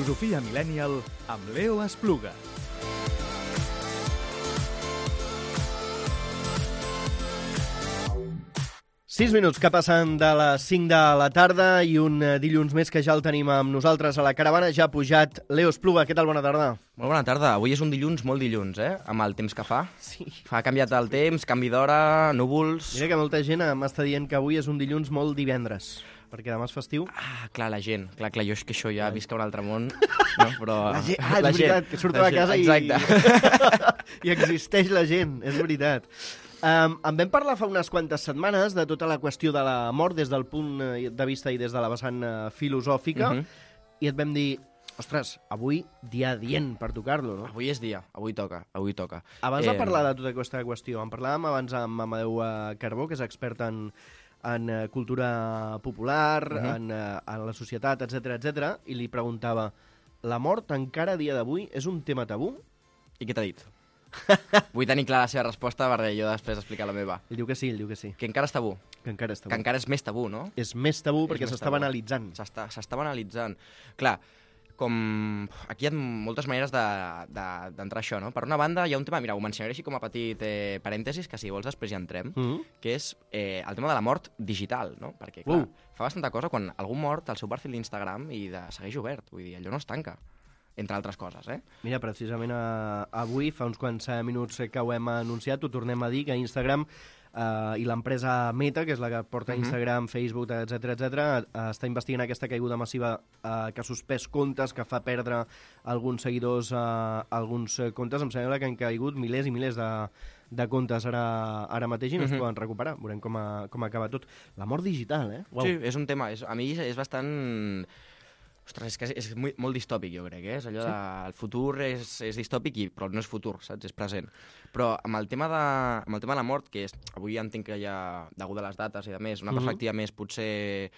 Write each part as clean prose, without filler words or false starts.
Filosofia Millennial amb Leo Espluga. Sis minuts que passen de les 5 de la tarda i un dilluns més que ja el tenim amb nosaltres a la caravana. Ja ha pujat Leo Espluga. Què tal? Bona tarda. Molt bona tarda. Avui és un dilluns molt dilluns, amb el temps que fa. Sí. Ha canviat el temps, canvi d'hora, núvols... Mira que molta gent m'està dient que avui és un dilluns molt divendres, perquè demà és festiu. Ah, clar, la gent. Clar, jo és que això ja visc a un altre món, no? Però... És veritat, que surt de casa i existeix la gent, és veritat. En vam parlar fa unes quantes setmanes de tota la qüestió de la mort des del punt de vista i des de la vessant filosòfica, i et vam dir, ostres, avui dia adient per tocar-lo, no? Avui és dia, avui toca. Abans de parlar de tota aquesta qüestió, en parlàvem abans amb Amadeu Carbó, que és expert en cultura popular, en la societat, etc, i li preguntava, la mort encara a dia d'avui és un tema tabú? I què t'ha dit? Vull tenir clara la seva resposta perquè jo després explicar la meva. Ell diu que sí, Que encara és tabú. Que encara és tabú. Que encara és més tabú, no? És més tabú perquè s'està banalitzant. S'està banalitzant. Clar, com... Aquí hi ha moltes maneres d'entrar això, no? Per una banda, hi ha un tema, mira, ho mencionaré així com a petit parèntesis, que si vols després ja entrem, que és el tema de la mort digital, no? Perquè, clar, fa bastanta cosa quan algú mort, el seu perfil d'Instagram segueix obert, vull dir, allò no es tanca. Entre altres coses, Mira, precisament avui, fa uns quants minuts que ho hem anunciat, ho tornem a dir, que Instagram i l'empresa Meta, que és la que porta Instagram, Facebook, etc, està investigant aquesta caiguda massiva que ha suspès comptes, que fa perdre alguns seguidors alguns comptes. Em sembla que han caigut milers i milers de comptes ara mateix i no es poden recuperar. Veurem com acaba tot. La mort digital, Uau. Sí, és un tema. A mi és bastant... Ostres, és que és molt distòpic, jo crec, És allò del futur és distòpic, però no és futur, saps? És present. Però amb el tema de la mort, que avui entenc que hi ha, degut a les dates i de més, una perspectiva més, potser,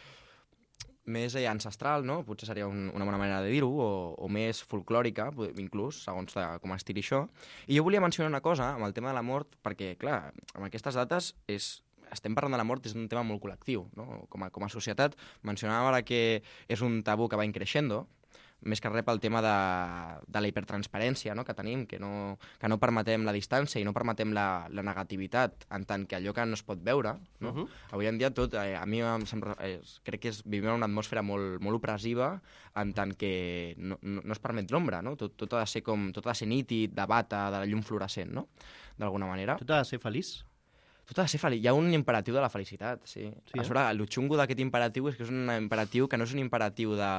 més ancestral, no? Potser seria una bona manera de dir-ho, o més folclòrica, inclús, segons com es tiri això. I jo volia mencionar una cosa amb el tema de la mort, perquè, clar, amb aquestes dates estem parlant de la mort, és un tema molt col·lectiu, no? Com a societat, mencionàvem ara que és un tabú que va increixendo, més que res pel tema de la hipertransparència, no? Que tenim, que no permetem la distància i no permetem la negativitat en tant que allò que no es pot veure, no? Avui en dia tot, a mi crec que vivim en una atmosfera molt, molt opressiva en tant que no es permet l'ombra, no? Tot ha de ser nítid, de bata, de la llum fluorescent, no? D'alguna manera. Tot ha de ser feliç? Tot ha de ser feliç. Hi ha un imperatiu de la felicitat, sí. A sobre, el xungo d'aquest imperatiu és que és un imperatiu que no és un imperatiu de...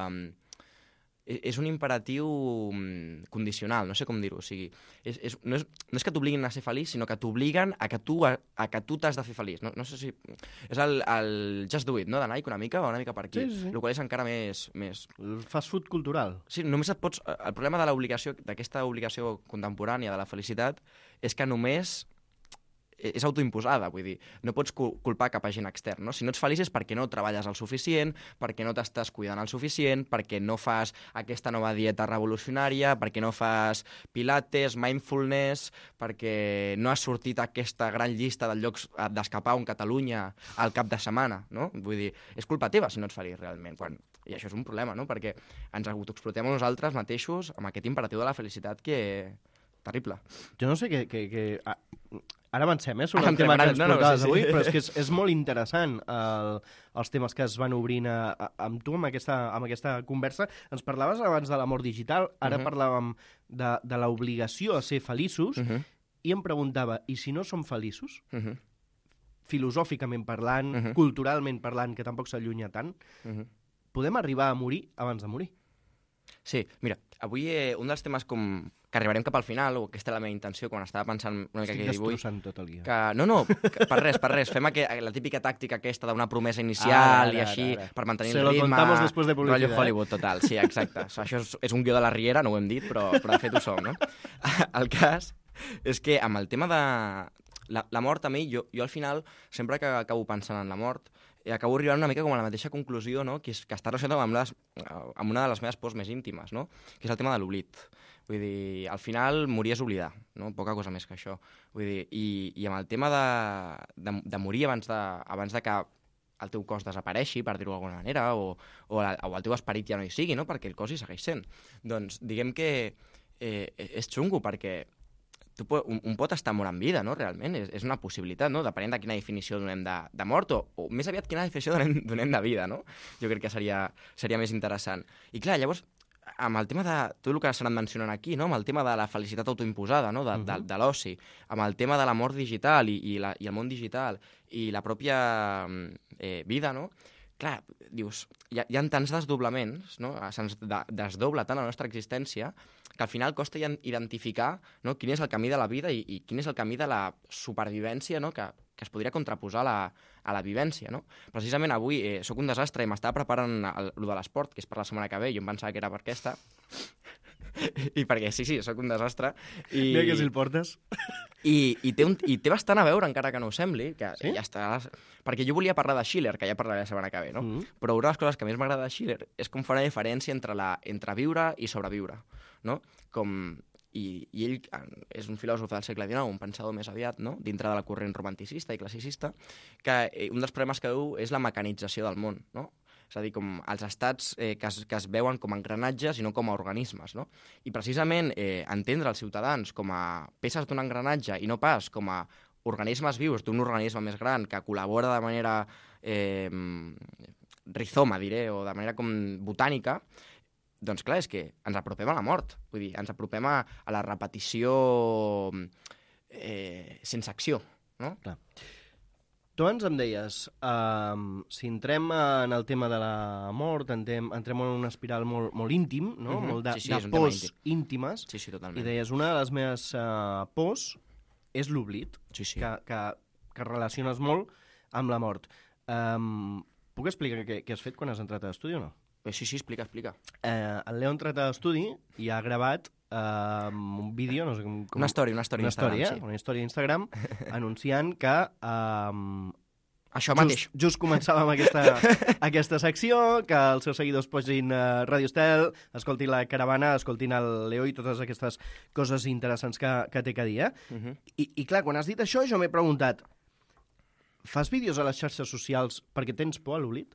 És un imperatiu condicional, no sé com dir-ho. O sigui, no és que t'obliguin a ser feliç, sinó que t'obliguen a que tu t'has de fer feliç. No sé si... És el just do it, no? De Nike una mica per aquí. Sí. El qual és encara més... El fast food cultural. Sí, només et pots... El problema de l'obligació, d'aquesta obligació contemporània de la felicitat, és que només... és autoimposada, vull dir, no pots culpar cap agent extern, no? Si no ets feliç és perquè no treballes el suficient, perquè no t'estàs cuidant el suficient, perquè no fas aquesta nova dieta revolucionària, perquè no fas pilates, mindfulness, perquè no has sortit a aquesta gran llista de llocs d'escapar a Catalunya al cap de setmana, no? Vull dir, és culpa teva si no ets feliç realment. I això és un problema, no? Perquè ens autoexplotem a nosaltres mateixos amb aquest imperatiu de la felicitat que... terrible. Jo no sé què... Ara avancem, sobre el tema que ens portaves avui, però és que és molt interessant els temes que es van obrint amb tu, amb aquesta conversa. Ens parlaves abans de la mort digital, ara parlàvem de l'obligació a ser feliços, i em preguntava, i si no som feliços? Filosòficament parlant, culturalment parlant, que tampoc s'allunya tant, podem arribar a morir abans de morir? Sí, mira, avui un dels temes que arribarem cap al final, o aquesta és la meva intenció quan estava pensant una mica que avui... Estic destrossant tot el guió. Per res. Fem la típica tàctica aquesta d'una promesa inicial i així, per mantenir el ritme. Se lo contamos después de publicidad. Rotllo Hollywood, total, sí, exacte. Això és un guió de la Riera, no ho hem dit, però de fet ho som, no? El cas és que amb el tema de la mort, a mi, jo al final, sempre que acabo pensant en la mort, acabo arribant una mica com a la mateixa conclusió, no? Que està relacionat amb una de les meves pors més íntimes, no? Que és el tema de l'oblit. Vull dir, al final morir és oblidar, no? Poca cosa més que això. Vull dir, i amb el tema de morir abans de que el teu cos desapareixi, per dir-ho d'alguna manera, o el teu esperit ja no hi sigui, no? Perquè el cos hi segueix sent. Doncs diguem que és xungo, perquè un pot estar mort en vida, no? Realment, és una possibilitat, no? Depenent de quina definició donem de mort, o més aviat quina definició donem de vida, no? Jo crec que seria més interessant. I clar, llavors, amb el tema de tot el que s'ha anat mencionant aquí, no? Amb el tema de la felicitat autoimposada, no? de l'oci, amb el tema de la mort digital i el món digital i la pròpia vida, no? Clar, dius, hi ha tants desdoblaments, no? Se'ns desdobla tant la nostra existència que al final costa identificar, no? Quin és el camí de la vida i quin és el camí de la supervivència, no? que es podria contraposar a la vivència, no? Precisament avui sóc un desastre i m'estava preparant el de l'esport, que és per la setmana que ve, jo em pensava que era per aquesta, i perquè sí, sóc un desastre. Mira que si el portes. I té bastant a veure, encara que no ho sembli, que sí? ja està... Perquè jo volia parlar de Schiller, que ja parlaré la setmana que ve, no? Però una de les coses que més m'agrada de Schiller és com fa una diferència entre viure i sobreviure, no? I ell és un filòsof del segle XIX, un pensador més aviat, no? Dintre de la corrent romanticista i classicista, que un dels problemes que veu és la mecanització del món, no? És a dir, com els estats que es veuen com a engranatges i no com a organismes, no? I precisament entendre els ciutadans com a peces d'un engranatge i no pas com a organismes vius d'un organisme més gran que col·labora de manera rizoma, diré, o de manera com botànica, doncs clar, és que ens apropem a la mort. Vull dir, ens apropem a la repetició sense acció, no? Clar. Tu abans em deies, si entrem en el tema de la mort, entrem en una espiral molt íntim, no? Molt de pors íntimes. Sí, totalment. I deies, una de les meves pors és l'oblit, que relaciones molt amb la mort. Puc explicar què has fet quan has entrat a l'estudi o no? Sí, explica. El Leo ha entrat a l'estudi i ha gravat un vídeo, no sé com... Una història Instagram, una història a Instagram, anunciant que... Això mateix. Just començàvem aquesta secció, que els seus seguidors posin Radio Estel, escoltin la caravana, escoltin el Leo i totes aquestes coses interessants que té que dir, I clar, quan has dit això, jo m'he preguntat, fas vídeos a les xarxes socials perquè tens por a l'oblit?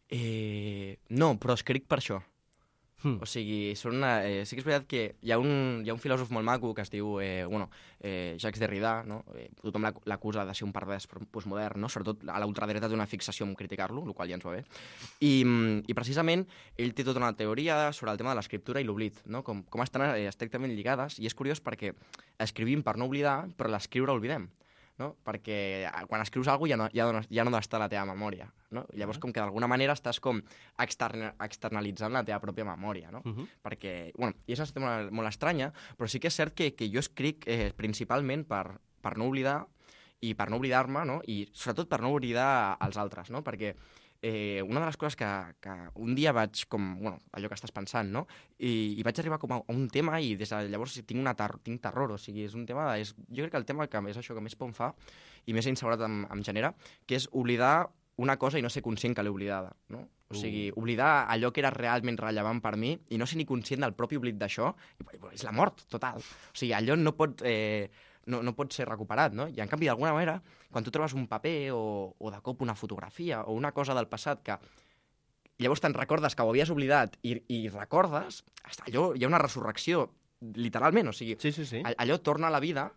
No, però escric per això. O sigui, sí que és veritat que hi ha un filòsof molt maco que es diu Jacques Derrida, no? Tothom l'acusa de ser un pervers postmodern, no? Sobretot a la ultradreta té una fixació en criticar-lo, el qual ja ens va bé. I precisament ell té tota una teoria sobre el tema de l'escriptura i l'oblit, no? Com estan estrictament lligades, i és curiós perquè escrivim per no oblidar, però l'escriure oblidem. No? Perquè quan escrius alguna cosa ja no està a la teva memòria, no? Llavors com que d'alguna manera estàs com externalitzant la teva pròpia memòria, no? Perquè, i és una situació molt estranya, però sí que és cert que jo escric principalment per no oblidar i per no oblidar-me, no? I sobretot per no oblidar els altres, no? Perquè una de les coses que un dia vaig com, allò que estàs pensant, no? I vaig arribar com a un tema i des de llavors tinc terror, o sigui, és un tema, jo crec que el tema que és això que més por em fa i més inseguretat em genera, que és oblidar una cosa i no ser conscient que l'he oblidada, no? O sigui, oblidar allò que era realment rellevant per mi i no ser ni conscient del propi oblit d'això, és la mort total. O sigui, allò no pot ser recuperat, no? I en canvi, d'alguna manera, quan tu trobes un paper o de cop una fotografia o una cosa del passat que llavors te'n recordes que ho havies oblidat i recordes, allò hi ha una resurrecció, literalment, o sigui, allò torna a la vida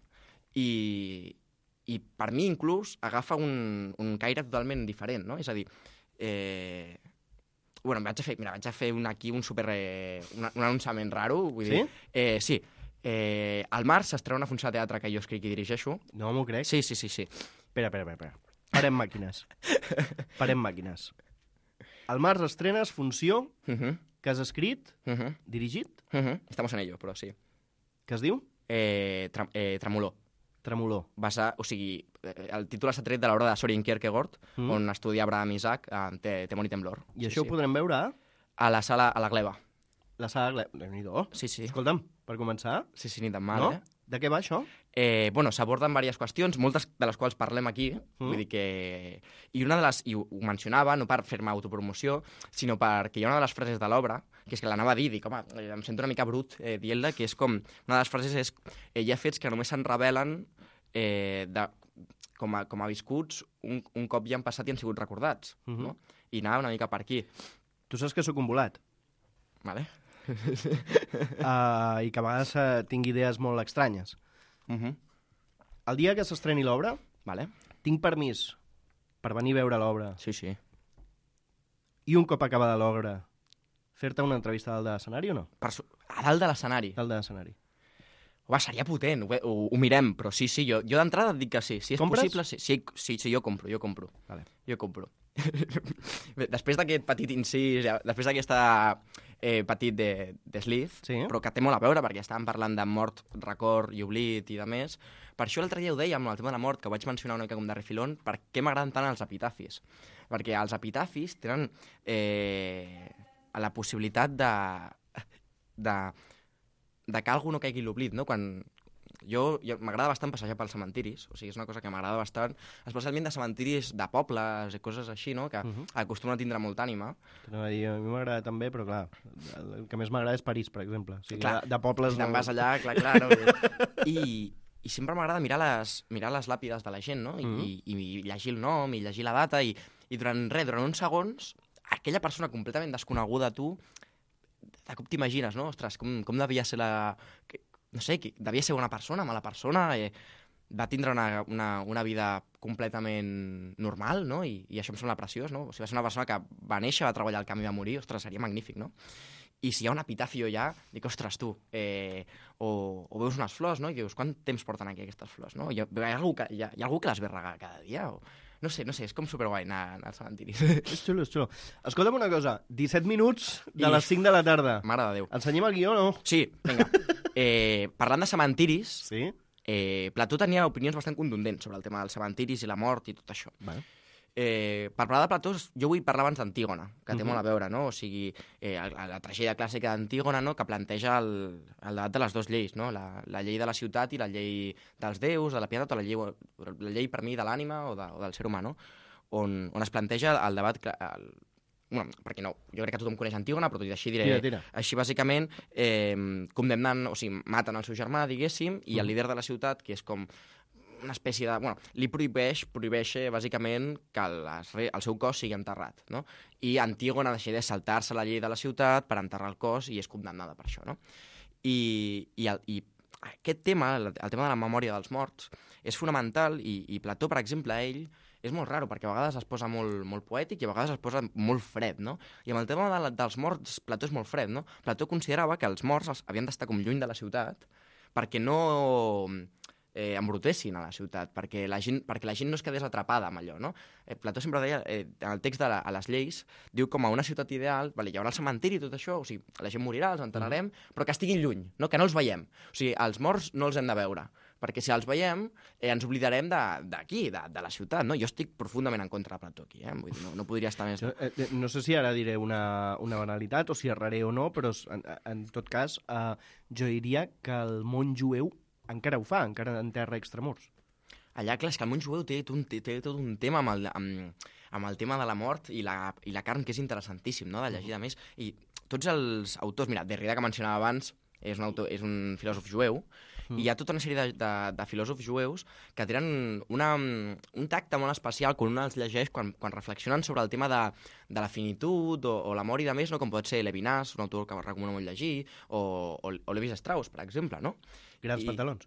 i per mi inclús agafa un caire totalment diferent, no? És a dir, vaig a fer aquí un anunciament raro, vull dir... Sí? Al març s'estrena una funció de teatre que jo escric i dirigeixo. No m'ho crec. Sí. Espera. Parem màquines. Al març estrenes funció que has escrit, dirigit. Estamos en ello, però sí. Què es diu? Tremolor. O sigui, el títol està tret de l'obra de Soren Kierkegaard, on estudia Abraham Isaac en Temor i Temblor. I això ho podrem veure a la sala, a la Gleva. La sala Gleva, Déu-n'hi-do. Sí. Escolta'm, per començar... Sí, ni tan mal, no? De què va això? S'aborden diverses qüestions, moltes de les quals parlem aquí, vull dir que... I una de les... I ho mencionava, no per fer-me autopromoció, sinó perquè hi ha una de les frases de l'obra, que és que l'anava a dir, dic, home, em sento una mica brut dient-la, que és com... Una de les frases és, hi ha fets que només se'n revelen com a viscuts, un cop ja han passat i han sigut recordats, no? I anava una mica per aquí. Tu saps que sóc un volat? Vale? I que a vegades tinc idees molt estranyes. El dia que s'estreni l'obra, Vale? tinc permís per venir a veure l'obra Sí, sí. i un cop acabada l'obra fer-te una entrevista a dalt de l'escenari o no? A dalt de l'escenari. Dalt de l'escenari. Home, seria potent, ho mirem, però sí, jo d'entrada et dic que sí. Si és Compres? possible, sí, jo compro. Vale. Jo compro. Bé, després d'aquest petit incís, després d'aquesta petit de sleeve, Sí. però que té molt a veure, perquè estàvem parlant de mort, record i oblit i de més, per això l'altre dia ho deia amb el tema de la mort, que ho vaig mencionar una mica com de refilón, per què m'agraden tant els epitafis. Perquè els epitafis tenen la possibilitat de que algú no caigui l'oblit, no? Quan jo m'agrada bastant passejar pels cementiris, o sigui, és una cosa que m'agrada bastant, especialment de cementiris de pobles i coses així, no? Que acostumen a tindre molta ànima. A mi m'agrada també, però clar, el que més m'agrada és París, per exemple. O sigui, Clar, de pobles... Si te'n vas allà, clar, no? I sempre m'agrada mirar les làpides de la gent, no? I llegir el nom, i llegir la data, i durant uns segons, aquella persona completament desconeguda a tu, de cop t'imagines, no? Ostres, com devia ser no sé, devia ser una persona, mala persona, va tindre una vida completament normal, no? I això em sembla preciós, no? O sigui, va ser una persona que va néixer, va treballar al camp i va morir, ostres, seria magnífic, no? I si hi ha un epitafi allà, dic, ostres, tu, o veus unes flors, no? I dius, quant temps porten aquí aquestes flors, no? Hi ha algú que les ve a regar cada dia? No sé, és com superguai anar al cementiri. És xulo. Escolta'm una cosa, 17 minuts de les 5 de la tarda. Mare de Déu. Ensenyem el guió, no? Sí, vinga. Parlant de cementiris, Sí? Plató tenia opinions bastant contundents sobre el tema dels cementiris i la mort i tot això. Vale. Per parlar de Plató, jo vull parlar abans d'Antígona, que té molt a veure, no? O sigui, la tragèdia clàssica d'Antígona, no?, que planteja el debat de les dues lleis, no? La llei de la ciutat i la llei dels déus, de la pietat, o la llei per mi de l'ànima o del ser humà, no? On es planteja el debat... Bueno, perquè no, jo crec que tothom coneix Antígona, però tot i així diré... Tira. Així, bàsicament, condemnen, o sigui, maten el seu germà, diguéssim, i el líder de la ciutat, que és com una espècie de... Bueno, li prohibeix bàsicament que el seu cos sigui enterrat, no? I Antígona decideix saltar-se la llei de la ciutat per enterrar el cos i és condemnada per això, no? I aquest tema, el tema de la memòria dels morts, és fonamental i Plató, per exemple, ell és molt raro, perquè a vegades es posa molt poètic i a vegades es posa molt fred, no? I amb el tema dels morts, Plató és molt fred, no? Plató considerava que els morts havien d'estar com lluny de la ciutat perquè no embrutessin a la ciutat, perquè la gent no es quedés atrapada amb allò, no? Plató sempre deia, en el text a les lleis, diu com a una ciutat ideal, vale, hi haurà el cementiri i tot això, o sigui, la gent morirà, els enterrarem, però que estiguin lluny, no? Que no els veiem. O sigui, els morts no els hem de veure, perquè si els veiem ens oblidarem d'aquí, de la ciutat, no? Jo estic profundament en contra de Plató aquí, vull dir, no podria estar més... No sé si ara diré una banalitat o si erraré o no, però en tot cas jo diria que el món jueu encara ho fa, encara enterra extramurs. Allà, clar, és que el món jueu té tot un tema amb el tema de la mort i la carn, que és interessantíssim, no?, de llegir, a més. I tots els autors... Mira, Derrida, que mencionava abans, és un filòsof jueu, i hi ha tota una sèrie de filòsofs jueus que tenen un tacte molt especial quan un els llegeix, quan reflexionen sobre el tema de la finitud o la mort i de més, no? Com pot ser Levinas, un autor que recomano molt llegir, o Levi Strauss, per exemple, no? Grans pantalons.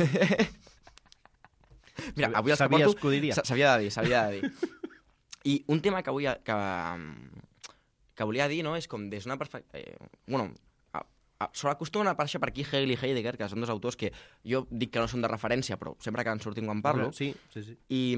Mira, avui els que Sabies porto... que ho diria. S'havia de dir. I un tema que volia dir, no?, és com des d'una perspectiva... S'acostumen a aparèixer per aquí Hegel i Heidegger, que són dos autors que jo dic que no són de referència, però sempre que en sortim quan parlo. Sí. I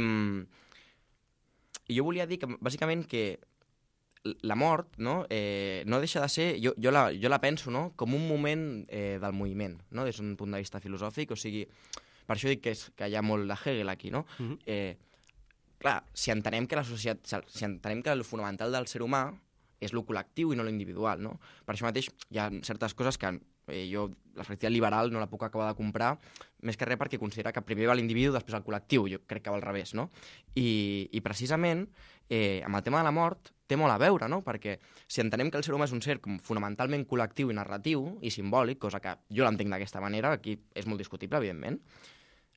jo volia dir que, bàsicament, que la mort, no deixa de ser... Jo la penso, no?, com un moment del moviment, no?, des d'un punt de vista filosòfic. O sigui, per això dic que hi ha molt de Hegel aquí, no? Clar, si entenem que la societat... Si entenem que el fonamental del ser humà és lo col·lectiu i no lo individual, no? Per això mateix hi ha certes coses que jo, la perspectiva liberal, no la puc acabar de comprar, més que res perquè considera que primer va l'individu, després el col·lectiu. Jo crec que va al revés, no? I precisament, amb el tema de la mort, té molt a veure, no? Perquè si entenem que el ser humà és un ser com fonamentalment col·lectiu i narratiu i simbòlic, cosa que jo l'entenc d'aquesta manera, aquí és molt discutible, evidentment,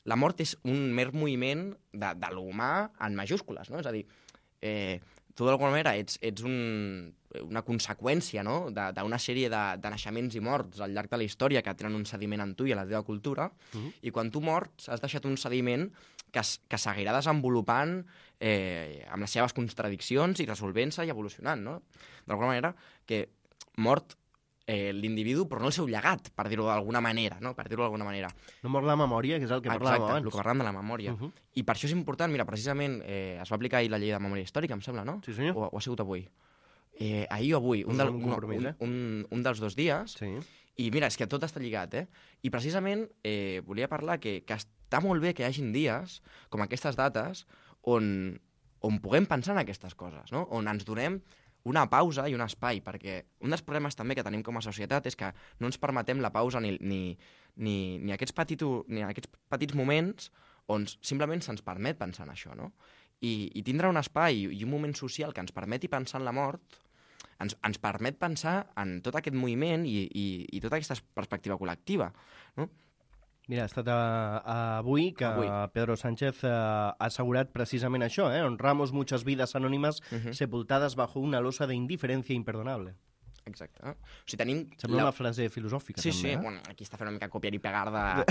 la mort és un mer moviment de l'humà en majúscules, no? És a dir, tu d'alguna manera ets una conseqüència, no?, d'una sèrie de naixements i morts al llarg de la història que tenen un sediment en tu i a la teva cultura, i quan tu mors has deixat un sediment que seguirà desenvolupant amb les seves contradiccions i resolvent-se i evolucionant, no? D'alguna manera que mort l'individu, però no el seu llegat, per dir-ho d'alguna manera, no? Per dir-ho d'alguna manera. No mor la memòria, que és el que parlàvem abans. Exacte, el que parlàvem de la memòria. I per això és important, mira, precisament es va aplicar ahir la llei de memòria històrica, em sembla, no? Sí, senyor. O ha sigut avui? Ahir o avui, un dels 2 dies. Sí. I mira, és que tot està lligat, I precisament volia parlar que està molt bé que hi hagin dies, com aquestes dates, on puguem pensar en aquestes coses, no? On ens donem una pausa i un espai, perquè un dels problemes també que tenim com a societat és que no ens permetem la pausa ni aquests petits moments on simplement se'ns permet pensar en això, no? I tindre un espai i un moment social que ens permeti pensar en la mort ens permet pensar en tot aquest moviment i tota aquesta perspectiva col·lectiva, no? Mira, ha estat avui que Pedro Sánchez ha assegurat precisament això, honramos muchas vidas anónimas sepultadas bajo una losa de indiferencia imperdonable. Exacte. O sigui, tenim... Sembla una frase filosòfica, sí, també. Sí, bueno, aquí està fent una mica copiar i pegar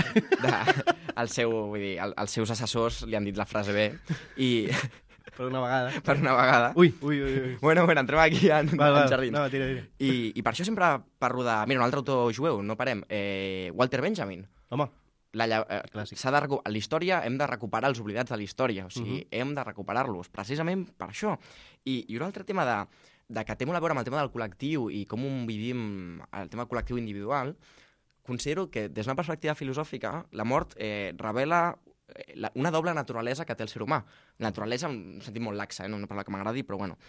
els seus assessors li han dit la frase bé i... Per una vegada. Per una vegada. Ui. Bueno, entrem aquí en jardins. No, tira. I per això sempre parlo de... Mira, un altre autor jueu, no parem. Walter Benjamin. Home, la història hem de recuperar els oblidats de la història, o sigui, hem de recuperar-los, precisament per això. I un altre tema que té molt a veure amb el tema del col·lectiu i com ho vivim, el tema col·lectiu individual, considero que des d'una perspectiva filosòfica la mort revela una doble naturalesa que té el ser humà. Naturalesa, en un sentit molt laxa, no una paraula que m'agradi, però bueno,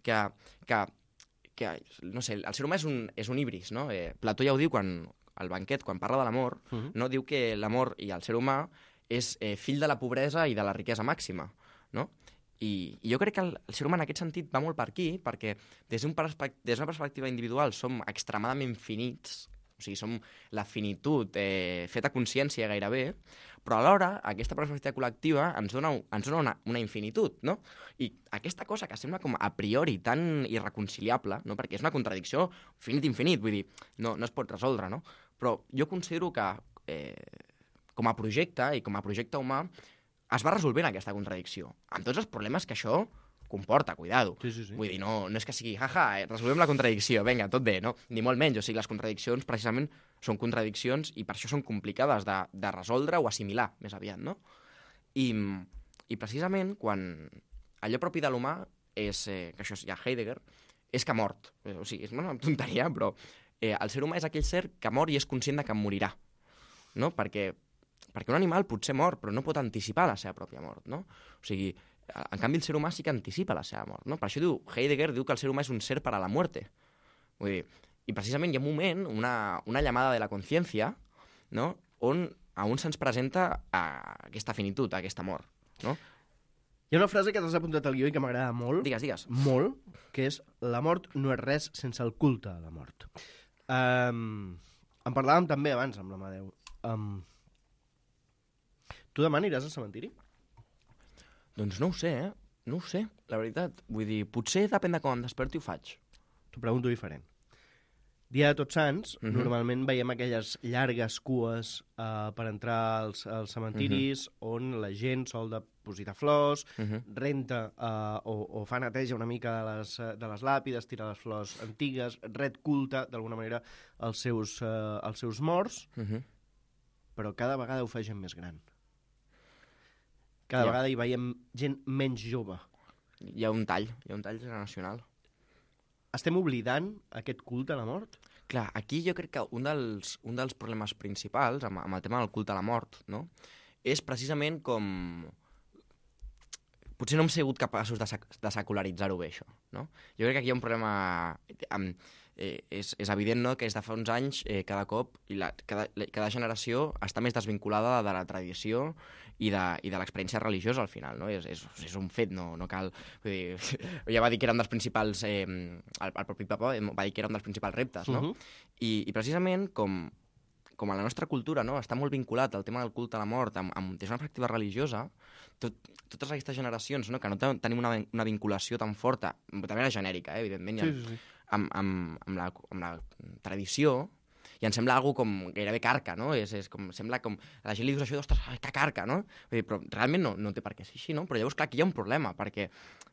que no sé, el ser humà és un híbris, no? Plató ja ho diu al banquet, quan parla de l'amor, no? Diu que l'amor i el ser humà és fill de la pobresa i de la riquesa màxima, no? I jo crec que el ser humà en aquest sentit va molt per aquí, perquè des d'una perspectiva individual som extremadament finits, o sigui, som la finitud feta consciència gairebé, però alhora aquesta perspectiva col·lectiva ens dona una infinitud, no? I aquesta cosa que sembla com a priori tan irreconciliable, no? Perquè és una contradicció infinit, vull dir, no es pot resoldre, no? Però jo considero que com a projecte i com a projecte humà es va resolvent aquesta contradicció, amb tots els problemes que això comporta, cuidado. Sí. Vull dir, no és que sigui, resolvem la contradicció, vinga, tot bé, no? Ni molt menys, o sigui, les contradiccions precisament són contradiccions i per això són complicades de resoldre o assimilar, més aviat, no? I precisament quan allò propi de l'humà és, que això és ja Heidegger, és que ha mort. O sigui, és una tonteria, però el ser humà és aquell ser que mor i és conscient de que morirà, no? Perquè un animal potser mor, però no pot anticipar la seva pròpia mort, no? O sigui, en canvi el ser humà sí que anticipa la seva mort, no? Per això Heidegger diu que el ser humà és un ser para la muerte. Vull dir, i precisament hi ha un moment, una llamada de la consciència, no? On a un se'ns presenta aquesta finitud, aquesta mort, no? Hi ha una frase que t'has apuntat al guió i que m'agrada molt. Digues. Molt, que és la mort no és res sense el culte a la mort. En parlàvem també abans amb l'Amadeu. Tu demà aniràs al cementiri? Doncs no ho sé, No ho sé, la veritat. Vull dir, potser depèn de com em desperti ho faig. T'ho pregunto diferent. Dia de Tots Sants, normalment veiem aquelles llargues cues per entrar als cementiris on la gent sol depositar flors, renta o fa neteja una mica de les làpides, tira les flors antigues, ret culte, d'alguna manera, els seus morts, però cada vegada ho fa gent més gran. Cada vegada hi veiem gent menys jove. Hi ha un tall generacional. Estem oblidant aquest culte a la mort? Clar, aquí jo crec que un dels problemes principals amb el tema del culte a la mort, no? És precisament com... Potser no hem sigut capaços de secularitzar-ho bé, això, no? Jo crec que aquí hi ha un problema... És evident, no?, que des de fa uns anys cada cop cada generació està més desvinculada de la tradició i de l'experiència religiosa al final, no? És un fet, no cal... Vull dir, ja va dir que era un dels principals... el propi papa va dir que era un dels principals reptes, no? I precisament com com a la nostra cultura, no? Està molt vinculat al tema del culte a la mort, des d'una perspectiva religiosa, totes aquestes generacions, no? Que no tenim una vinculació tan forta, també era genèrica, evidentment, Sí. amb la tradició, i em sembla algo com gairebé carca, no? Sembla com... A la gent li dius això, ostres, que carca, no? Vull dir, però realment no té per què ser així, no? Però llavors, clar, aquí hi ha un problema, perquè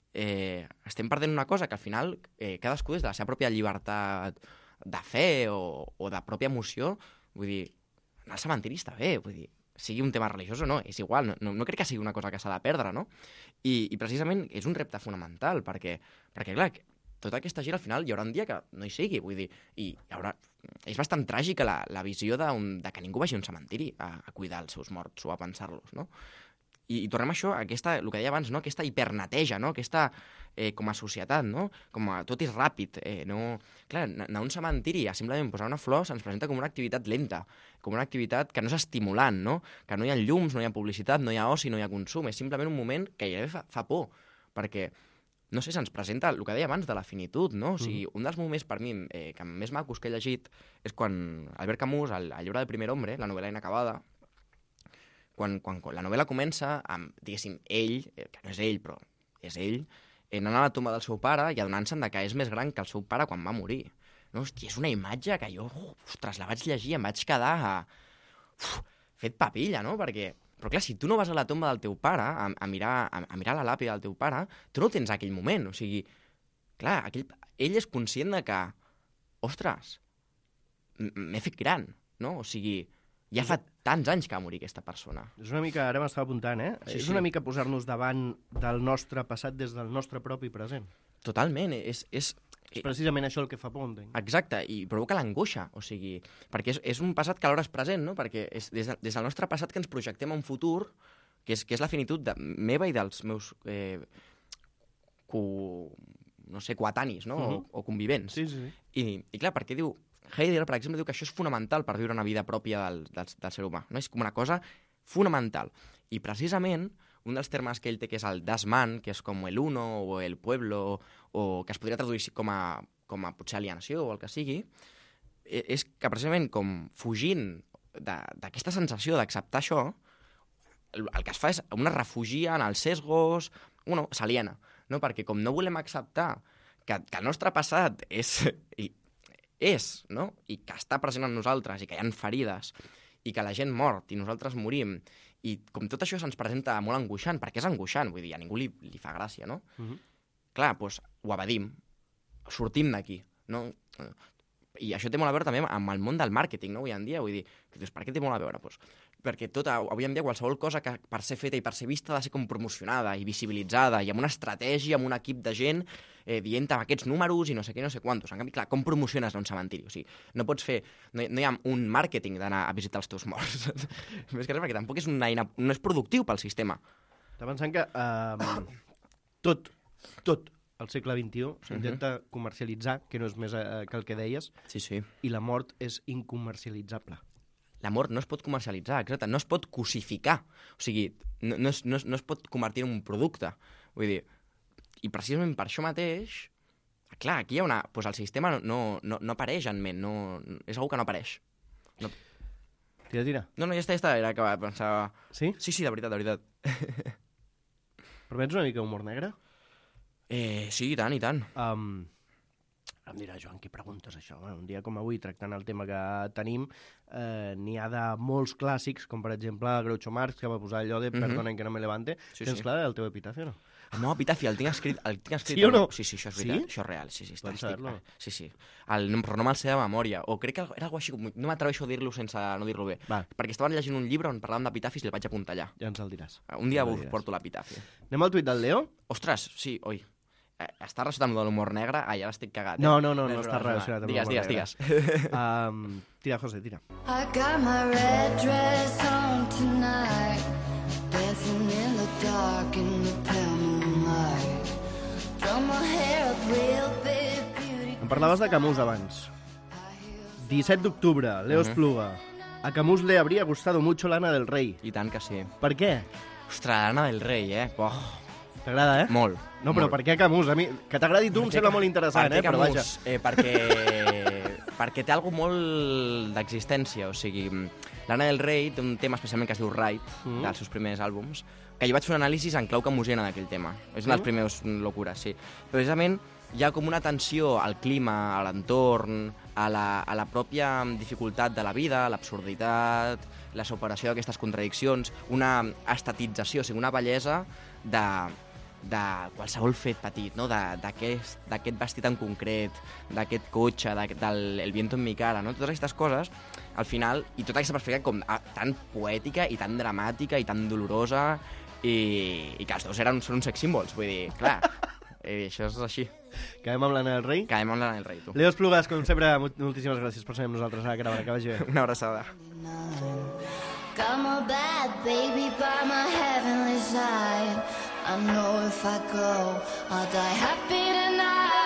estem perdent una cosa que al final cadascú des de la seva pròpia llibertat de fe o de pròpia emoció, vull dir, anar al cementiri està bé, vull dir, sigui un tema religiós o no, és igual, no crec que sigui una cosa que s'ha de perdre, no? I precisament és un repte fonamental, perquè clar, tota aquesta gent al final hi haurà un dia que no hi sigui, vull dir, és bastant tràgica la visió de que ningú vagi a un cementiri a cuidar els seus morts o a pensar-los, no? I tornem a això, el que deia abans, no? Aquesta hiperneteja, no? Aquesta, com a societat, no? Com a tot és ràpid, no... Clar, anar a un cementiri a simplement posar una flor se'ns presenta com una activitat lenta, com una activitat que no és estimulant, no? Que no hi ha llums, no hi ha publicitat, no hi ha oci, no hi ha consum, és simplement un moment que gairebé fa por, perquè no sé, se'ns presenta el que deia abans de la finitud, no? O sigui, un dels moments per mi que més macos que he llegit és quan Albert Camus, al llibre del primer hombre, la novel·la inacabada, quan la novel·la comença amb, diguéssim, ell, que no és ell, però és ell, anant a la tomba del seu pare i adonant-se'n que és més gran que el seu pare quan va morir. No, hòstia, és una imatge que jo, ostres, la vaig llegir i em vaig quedar fet papilla, no? Però clar, si tu no vas a la tomba del teu pare a mirar la làpida del teu pare, tu no tens aquell moment. O sigui, clar, ell és conscient de que, ostres, m'he fet gran, no? O sigui, ja fa tants anys que va morir aquesta persona. És una mica, ara m'estava apuntant, Sí, és una mica posar-nos davant del nostre passat des del nostre propi present. Totalment, És precisament això el que fa por, entenc. Exacte, i provoca l'angoixa, o sigui, perquè és un passat que alhora és present, no? Perquè és des del nostre passat que ens projectem a un futur, que és la finitud meva i dels meus coetanis, no? O convivents. Sí. I clar, perquè diu... Heidegger, per exemple, diu que això és fonamental per viure una vida pròpia del ser humà, no? És com una cosa fonamental. I precisament, un dels termes que ell té, que és el Das Man, que és com el uno o el pueblo, o que es podria traduir com a potser alienació o el que sigui, és que precisament com fugint d'aquesta sensació d'acceptar això, el que es fa és una refugia en els sesgos, s'aliena, no? Perquè com no volem acceptar que el nostre passat és, no? I que està present en nosaltres, i que hi ha ferides, i que la gent mort, i nosaltres morim, i com tot això se'ns presenta molt angoixant, perquè és angoixant, vull dir, a ningú li fa gràcia, no? Clar, doncs ho evadim, sortim d'aquí, no? I això té molt a veure també amb el món del màrqueting, no? Avui en dia, vull dir, per què té molt a veure? Doncs perquè avui en dia qualsevol cosa que per ser feta i per ser vista ha de ser com promocionada i visibilitzada i amb una estratègia, amb un equip de gent dient aquests números i no sé què, no sé quantos. En canvi, clar, com promociones un cementiri? O sigui, no pots fer... No hi ha un màrqueting d'anar a visitar els teus morts. Més que res, perquè tampoc és una eina... No és productiu pel sistema. Està pensant que tot al segle XXI s'intenta comercialitzar, que no és més que el que deies, Sí. i la mort és incomercialitzable. La mort no es pot comercialitzar, exacte, no es pot cosificar, o sigui, no es pot convertir en un producte, vull dir, i precisament per això mateix, clar, aquí hi ha doncs el sistema no apareix en ment, és algú que no apareix. No. Tira. No, ja està, era que pensava... Sí? Sí, de veritat. Permets una mica humor negre? Sí, i tant. Em dirà, Joan, què preguntes això? Bueno, un dia com avui, tractant el tema que tenim, n'hi ha de molts clàssics, com per exemple Groucho Marx, que va posar allò de Perdonen que no me levante. Tens clar el teu epitafi o no? No, epitafi, el tinc escrit. Sí o no? Sí, això és veritat, això és real. Pots saber-lo? Sí. Però no me'l sé de memòria. O crec que era alguna així, no m'atreveixo a dir-lo sense no dir-lo bé. Va. Perquè estaven llegint un llibre on parlàvem d'epitafis i el vaig apuntar allà. Ja ens el diràs. Un dia us porto l'epitafi. Anem al tuit del Leo? Ostres, sí, oi. Està relacionat amb l'humor negre? Ja l'estic cagat. No està relacionat amb l'humor negre. Digues. Tira, José, tira. I got my red dress on tonight, dancing in the dark in the pale moonlight. Drum my hair up real big, beauty. Em parlaves de Camus abans. 17 d'octubre, Leo Espluga. A Camus le habría gustado mucho Lana del Rey. I tant que sí. Per què? Ostres, Lana del Rey, T'agrada, Molt. No, però per què Camus? A mi, que t'agradi tu em sembla molt interessant, però vaja. Perquè perquè té algo molt d'existència, o sigui, Lana Del Rey té un tema especialment que es diu Ride, dels seus primers àlbums, que jo vaig fer un anàlisi en clau camusina d'aquell tema. És una de les primeres locures, sí. Però precisament hi ha com una tensió al clima, a l'entorn, a la pròpia dificultat de la vida, l'absurditat, la superació d'aquestes contradiccions, una estatització, o sigui, una bellesa de qualsevol fet petit, no? D'aquest vestit en concret, d'aquest cotxe, del viento en mi cara, no? Totes aquestes coses, al final, i tota aquesta perspectiva com tan poètica i tan dramàtica i tan dolorosa, i que els dos són uns sex symbols, vull dir, clar, això és així. Acabem amb l'Anna del Rei? Acabem amb l'Anna del Rei, tu. Leo Esplugas, com sempre, moltíssimes gràcies per ser amb nosaltres a gravar, que vagi bé. Una abraçada. Got my bad baby by my heavenly side. I know if I go, I'll die happy tonight.